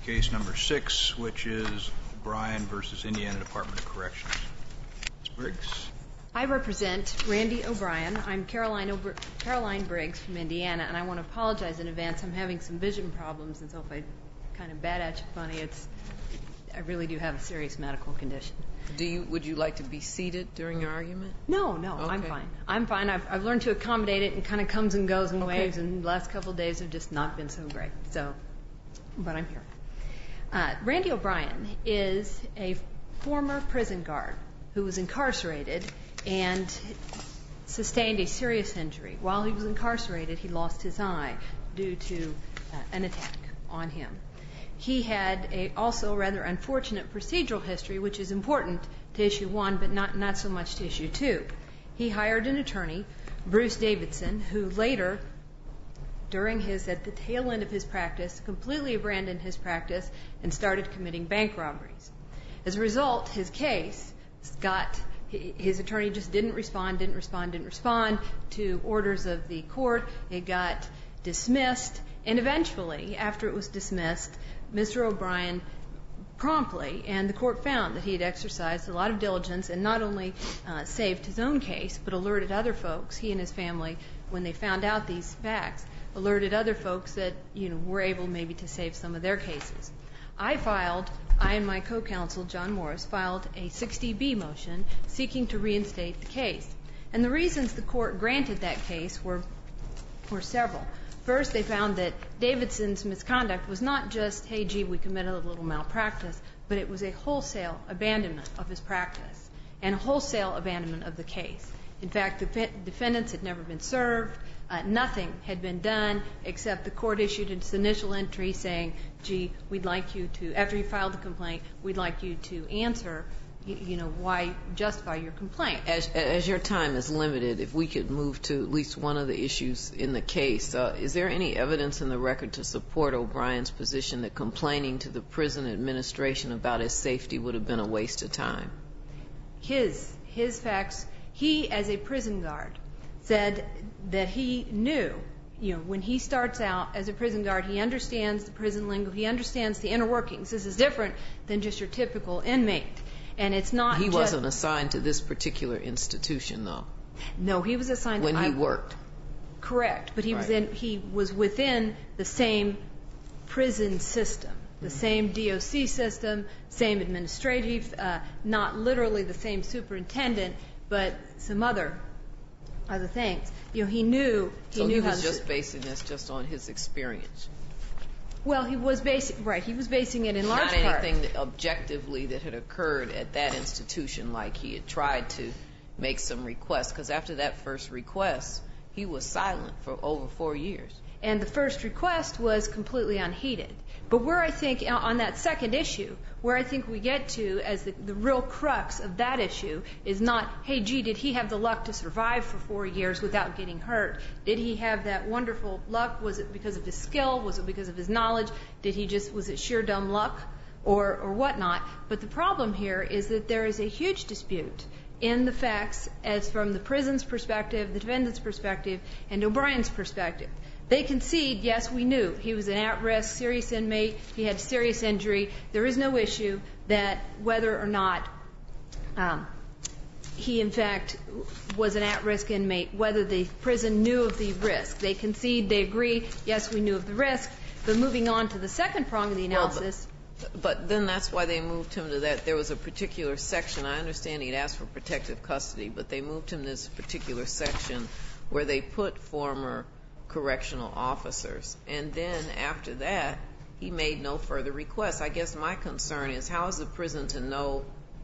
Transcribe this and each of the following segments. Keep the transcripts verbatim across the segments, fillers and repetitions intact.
case number six, which is O'Brien versus Indiana Department of Corrections. Miz Briggs. I represent Randy O'Brien. I'm Caroline, O'Br Caroline Briggs from Indiana, and I want to apologize in advance. I'm having some vision problems, and so if I kind of bad at you funny, it's I really do have a serious medical condition. Do you? Would you like to be seated during your argument? No, no, okay. I'm fine. I'm fine. I've, I've learned to accommodate it, and kind of comes and goes in okay. waves, and the last couple of days have just not been so great. So, but I'm here. Uh, Randy O'Brien is a former prison guard who was incarcerated and sustained a serious injury. While he was incarcerated, he lost his eye due to uh, an attack on him. He had a also rather unfortunate procedural history, which is important to issue one, but not, not so much to issue two. He hired an attorney, Bruce Davidson, who later, during his, at the tail end of his practice, completely abandoned his practice and started committing bank robberies. As a result, his case got, his attorney just didn't respond, didn't respond, didn't respond to orders of the court. It got dismissed, and eventually, after it was dismissed, Mister O'Brien promptly, and the court found that he had exercised a lot of diligence and not only uh, saved his own case, but alerted other folks, he and his family, when they found out these facts, alerted other folks that, you know, were able maybe to save some of their cases. I filed, I and my co-counsel, John Morris, filed a sixty B motion seeking to reinstate the case. And the reasons the court granted that case were, were several. First, they found that Davidson's misconduct was not just, hey, gee, we committed a little malpractice, but it was a wholesale abandonment of his practice and a wholesale abandonment of the case. In fact, the defendants had never been served. Uh, nothing had been done except the court issued its initial entry saying, gee, we'd like you to, after you filed the complaint, we'd like you to answer, you, you know, why justify your complaint. As, as your time is limited, if we could move to at least one of the issues in the case, uh, is there any evidence in the record to support O'Brien's position that complaining to the prison administration about his safety would have been a waste of time? His, his facts, he as a prison guard said that he knew, you know, when he starts out as a prison guard, he understands the prison lingo, he understands the inner workings. This is different than just your typical inmate. And it's not He just, wasn't assigned to this particular institution, though. No, he was assigned when to, he I, worked. Correct, but he right. was in he was within the same prison system, the mm-hmm. same D O C system, same administrative, uh, not literally the same superintendent, but some other other things. You know, he knew he so knew he how was to, just basing this just on his experience. Well, he was basing right. He was basing it in large part. Not part. anything that objectively that had occurred at that institution, like he had tried to make some requests. Because after that first request, he was silent for over four years. And the first request was completely unheeded. But where I think on that second issue, where I think we get to as the, the real crux of that issue is not, hey, gee, did he have the luck to survive for four years without getting hurt? Did he have that wonderful luck? Was it because of his skill? Was it because of his knowledge? Did he just, was it sheer dumb luck or, or whatnot? But the problem here is that there is a huge dispute in the facts as from the prison's perspective, the defendant's perspective, and O'Brien's perspective. They concede, yes, we knew he was an at-risk, serious inmate. He had serious injury. There is no issue that whether or not um, he, in fact, was an at-risk inmate, whether the prison knew of the risk. They concede, they agree, yes, we knew of the risk. But moving on to the second prong of the analysis. Well, but, but then that's why they moved him to that. There was a particular section. I understand he'd asked for protective custody, but they moved him to this particular section where they put former correctional officers. And then after that, he made no further requests. I guess my concern is how is the prison to know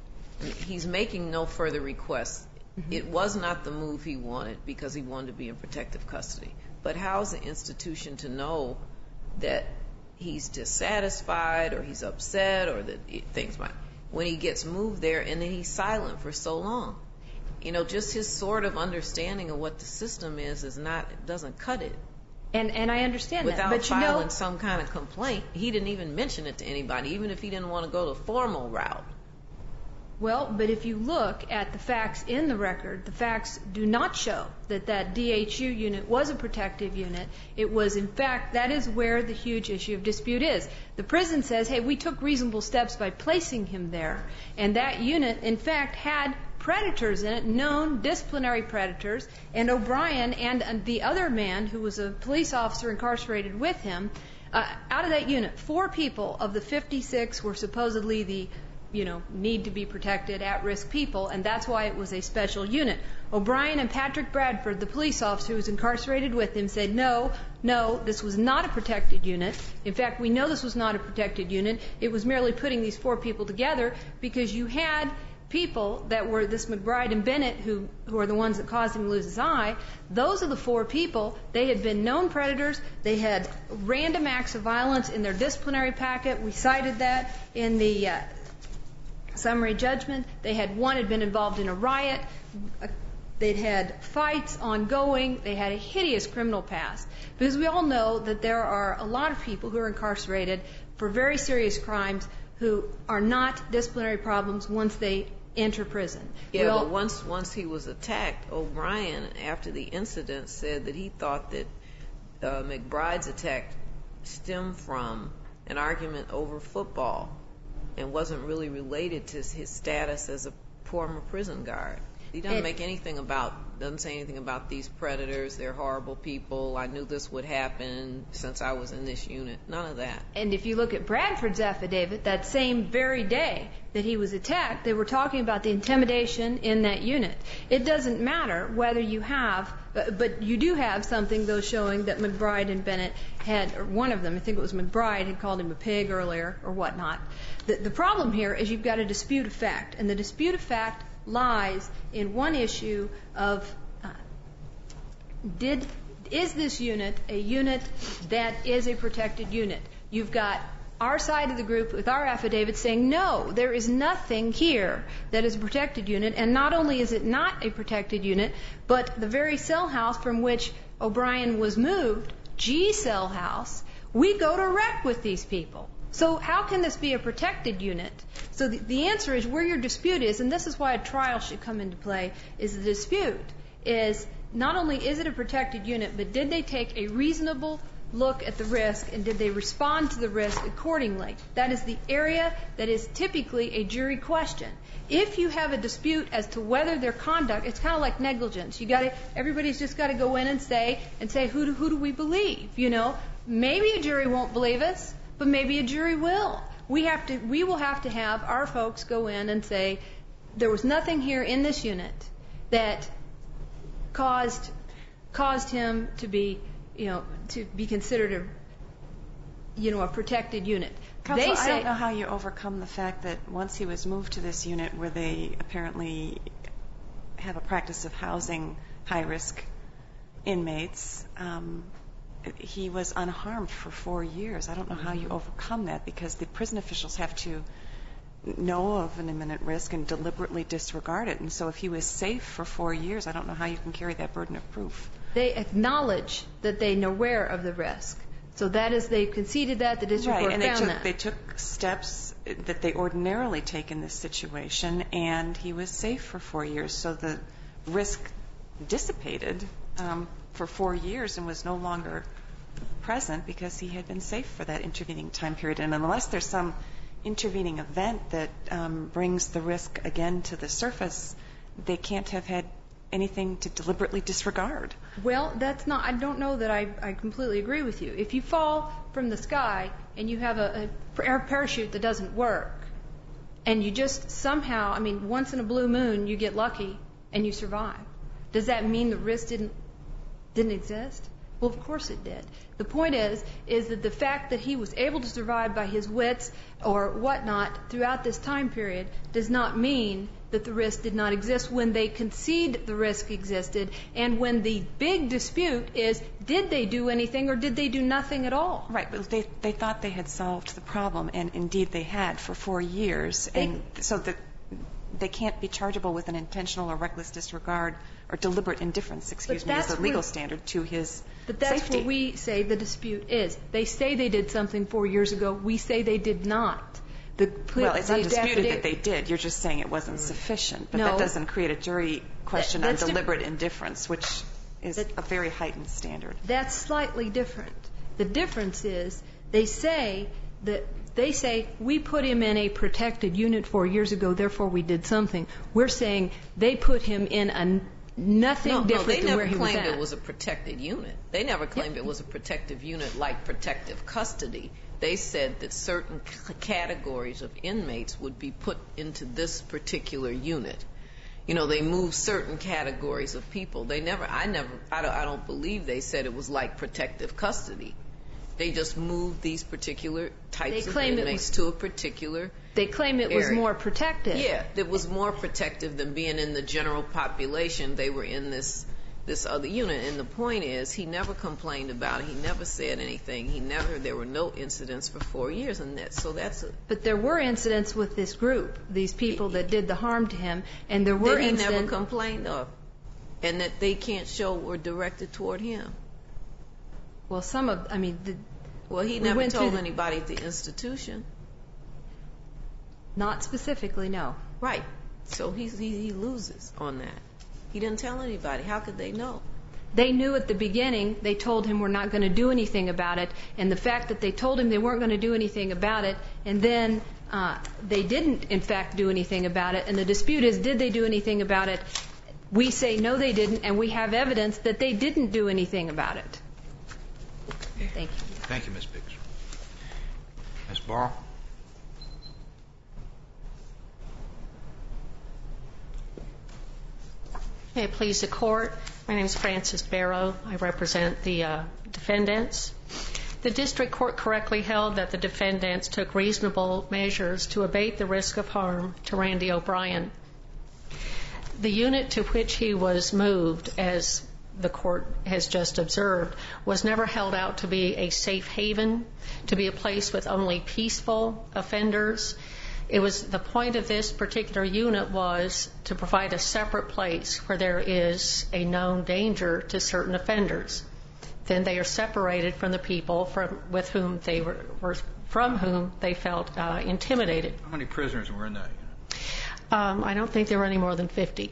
he's making no further requests? Mm-hmm. It was not the move he wanted because he wanted to be in protective custody. But how is the institution to know that he's dissatisfied or he's upset or that things might, when he gets moved there and then he's silent for so long? You know, just his sort of understanding of what the system is is not, it doesn't cut it. And and I understand Without that. But you filing know, some kind of complaint, he didn't even mention it to anybody, even if he didn't want to go the formal route. Well, but if you look at the facts in the record, the facts do not show that that D H U unit was a protective unit. It was, in fact, that is where the huge issue of dispute is. The prison says, hey, we took reasonable steps by placing him there, and that unit, in fact, had predators in it, known disciplinary predators, and O'Brien and the other man who was a police officer incarcerated with him, uh, out of that unit, four people of the fifty-six were supposedly the you know, need to be protected, at-risk people, and that's why it was a special unit. O'Brien and Patrick Bradford, the police officer who was incarcerated with him, said, no, no, this was not a protected unit. In fact, we know this was not a protected unit. It was merely putting these four people together because you had people that were this McBride and Bennett, who, who are the ones that caused him to lose his eye. Those are the four people. They had been known predators. They had random acts of violence in their disciplinary packet. We cited that in the uh, summary judgment. They had one had been involved in a riot. They'd had fights ongoing. They had a hideous criminal past. Because we all know that there are a lot of people who are incarcerated for very serious crimes who are not disciplinary problems once they enter prison. Yeah, all, but once once he was attacked, O'Brien, after the incident, said that he thought that uh, McBride's attack stemmed from an argument over football and wasn't really related to his status as a former prison guard. He doesn't it, make anything about, doesn't say anything about these predators, they're horrible people, I knew this would happen since I was in this unit. None of that. And if you look at Bradford's affidavit, that same very day that he was attacked, they were talking about the intimidation in that unit. It doesn't matter whether you have, but you do have something, though, showing that McBride and Bennett had, or one of them, I think it was McBride, had called him a pig earlier or whatnot. The, the problem here is you've got a dispute of fact, and the dispute of fact lies in one issue of uh, did is this unit a unit that is a protected unit? You've got our side of the group with our affidavit saying, no, there is nothing here that is a protected unit, and not only is it not a protected unit, but the very cell house from which O'Brien was moved, G cell house, we go to wreck with these people. So how can this be a protected unit? So the, the answer is where your dispute is, and this is why a trial should come into play, is the dispute is not only is it a protected unit, but did they take a reasonable look at the risk and did they respond to the risk accordingly? That is the area that is typically a jury question. If you have a dispute as to whether their conduct, it's kind of like negligence. You got to, everybody's just got to go in and say, and say, who do, who do we believe? You know, maybe a jury won't believe us, but maybe a jury will. We have to, we will have to have our folks go in and say, there was nothing here in this unit that caused, caused him to be, you know, to be considered a, you know, a protected unit. Counsel, they say, I don't know how you overcome the fact that once he was moved to this unit where they apparently have a practice of housing high-risk inmates, um, he was unharmed for four years. I don't know how you overcome that because the prison officials have to know of an imminent risk and deliberately disregard it. And so if he was safe for four years, I don't know how you can carry that burden of proof. They acknowledge that they know aware of the risk. So that is, they've conceded that, the district right, court and they found took, that. they took steps that they ordinarily take in this situation, and he was safe for four years. So the risk dissipated um, for four years and was no longer present because he had been safe for that intervening time period. And unless there's some intervening event that um, brings the risk again to the surface, they can't have had anything to deliberately disregard. Well, that's not, I don't know that I, I completely agree with you. If you fall from the sky and you have a, a air parachute that doesn't work, and you just somehow, I mean, once in a blue moon, you get lucky and you survive, does that mean the risk didn't didn't exist? Well, of course it did. The point is, is that the fact that he was able to survive by his wits or whatnot throughout this time period does not mean that the risk did not exist when they concede the risk existed, and when the big dispute is, did they do anything or did they do nothing at all? Right, but they, they thought they had solved the problem, and indeed they had for four years, they, and so that they can't be chargeable with an intentional or reckless disregard or deliberate indifference, excuse me, as a legal where, standard to his But that's safety. what we say the dispute is. They say they did something four years ago. We say they did not. The, Well, it's the undisputed affidavit- that they did. You're just saying it wasn't sufficient. But No. that doesn't create a jury question That- on that's diff- deliberate indifference, which is That- a very heightened standard. That's slightly different. The difference is they say that they say we put him in a protected unit four years ago, therefore we did something. We're saying they put him in a nothing No, no, different they than never where he was claimed at. it was a protected unit. They never claimed it was a protective unit like protective custody. They said that certain c- categories of inmates would be put into this particular unit. You know, they moved certain categories of people. They never, I never, I don't, I don't believe they said it was like protective custody. They just moved these particular types They of claim it inmates was- to a particular They claim it was area. more protected. Yeah, it was more protective than being in the general population. They were in this this other unit. And the point is, he never complained about it. He never said anything. He never, there were no incidents for four years. And that, so that's a, But there were incidents with this group, these people that did the harm to him, and there were that he never incidents. complained of. And that they can't show were directed toward him. Well, some of, I mean, the, Well, he We never went through told the- anybody at the institution. not specifically, no. Right. So he, he, he loses on that. He didn't tell anybody. How could they know? They knew at the beginning, they told him we're not going to do anything about it, and the fact that they told him they weren't going to do anything about it, and then uh, they didn't, in fact, do anything about it, and the dispute is, did they do anything about it? We say no, they didn't, and we have evidence that they didn't do anything about it. Thank you. Thank you, Miz Biggs. Miz Barr? May it please the Court. My name is Frances Barrow. I represent the uh, defendants. The district court correctly held that the defendants took reasonable measures to abate the risk of harm to Randy O'Brien. The unit to which he was moved, as the court has just observed, was never held out to be a safe haven, to be a place with only peaceful offenders. It was the point of this particular unit was to provide a separate place where there is a known danger to certain offenders. Then they are separated from the people from with whom they were, were from whom they felt uh, intimidated. How many prisoners were in that unit? Um, I don't think there were any more than fifty.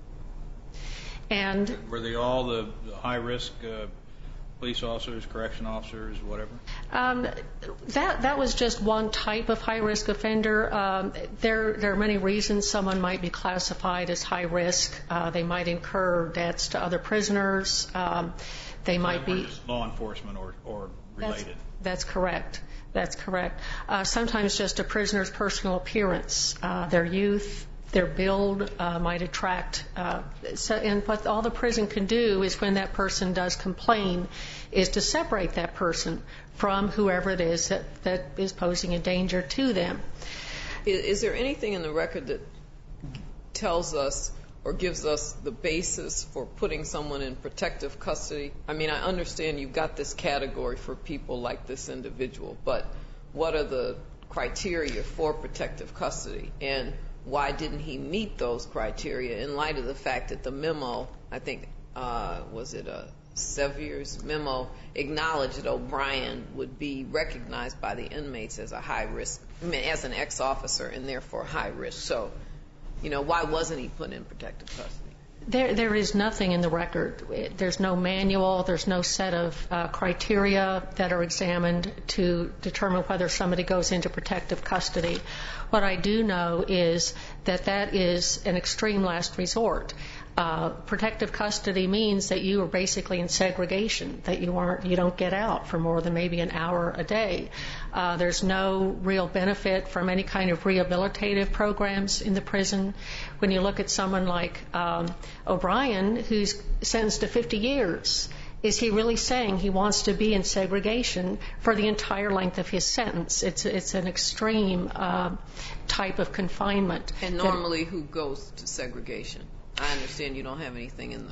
And Were they all the, the high-risk uh, police officers, correction officers, whatever? Um, that that was just one type of high-risk offender. Um, there there are many reasons someone might be classified as high risk. Uh, they might incur debts to other prisoners. Um, they might They be weren't just law enforcement or, or that's, related. that's correct. That's correct. Uh, sometimes just a prisoner's personal appearance, uh, their youth, their build uh, might attract. Uh, so, and what all the prison can do is, when that person does complain, is to separate that person from whoever it is that, that is posing a danger to them. Is, is there anything in the record that tells us or gives us the basis for putting someone in protective custody? I mean, I understand you've got this category for people like this individual, but what are the criteria for protective custody? And why didn't he meet those criteria in light of the fact that the memo, I think, uh, was it a Sevier's memo, acknowledged that O'Brien would be recognized by the inmates as a high risk, I mean, as an ex-officer and therefore high risk. So, you know, why wasn't he put in protective custody? There, there is nothing in the record. There's no manual. There's no set of uh, criteria that are examined to determine whether somebody goes into protective custody. What I do know is that that is an extreme last resort. Uh, protective custody means that you are basically in segregation, that you aren't, you don't get out for more than maybe an hour a day. Uh, there's no real benefit from any kind of rehabilitative programs in the prison. When you look at someone like um, O'Brien, who's sentenced to fifty years, is he really saying he wants to be in segregation for the entire length of his sentence? It's it's an extreme uh, type of confinement. And normally, who goes to segregation? I understand you don't have anything in the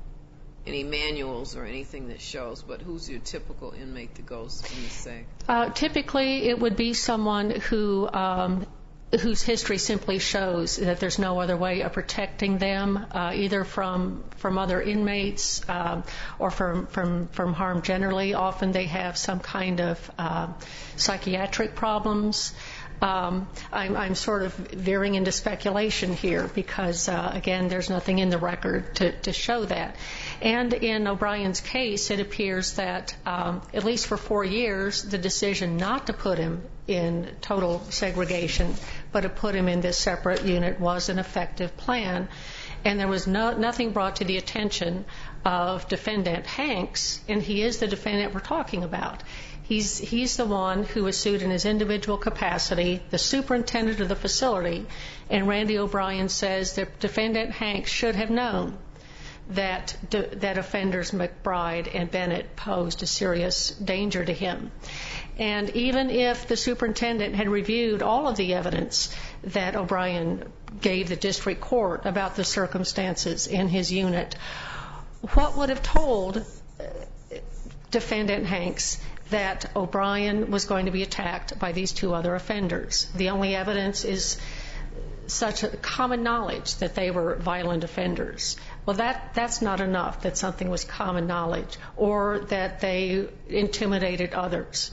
any manuals or anything that shows, but who's your typical inmate that goes in the seg? Uh, typically, it would be someone who um, whose history simply shows that there's no other way of protecting them, uh, either from from other inmates um, or from, from from harm generally. Often they have some kind of uh, psychiatric problems. Um, I'm, I'm sort of veering into speculation here because, uh, again, there's nothing in the record to, to show that. And in O'Brien's case, it appears that, um, at least for four years, the decision not to put him in total segregation, but to put him in this separate unit was an effective plan. And there was no, nothing brought to the attention of Defendant Hanks, and he is the defendant we're talking about. He's, he's the one who was sued in his individual capacity, the superintendent of the facility, and Randy O'Brien says that Defendant Hanks should have known that, that offenders McBride and Bennett posed a serious danger to him. And even if the superintendent had reviewed all of the evidence that O'Brien gave the district court about the circumstances in his unit, what would have told Defendant Hanks that O'Brien was going to be attacked by these two other offenders? The only evidence is such a common knowledge that they were violent offenders. Well, that, that's not enough, that something was common knowledge, or that they intimidated others.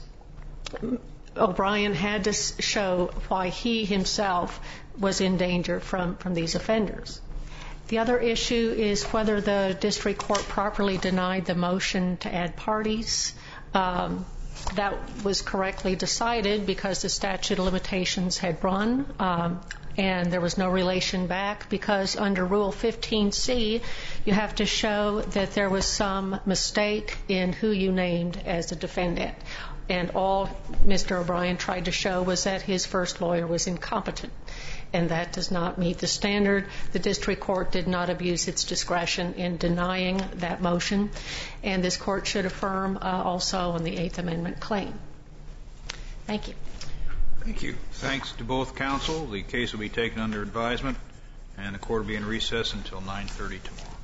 O'Brien had to show why he himself was in danger from, from these offenders. The other issue is whether the district court properly denied the motion to add parties. Um, that was correctly decided because the statute of limitations had run, um, and there was no relation back, because under Rule fifteen C, you have to show that there was some mistake in who you named as the defendant. And all Mister O'Brien tried to show was that his first lawyer was incompetent, and that does not meet the standard. The district court did not abuse its discretion in denying that motion, and this court should affirm uh, also on the Eighth Amendment claim. Thank you. Thank you. Thanks to both counsel. The case will be taken under advisement, and the court will be in recess until nine thirty tomorrow.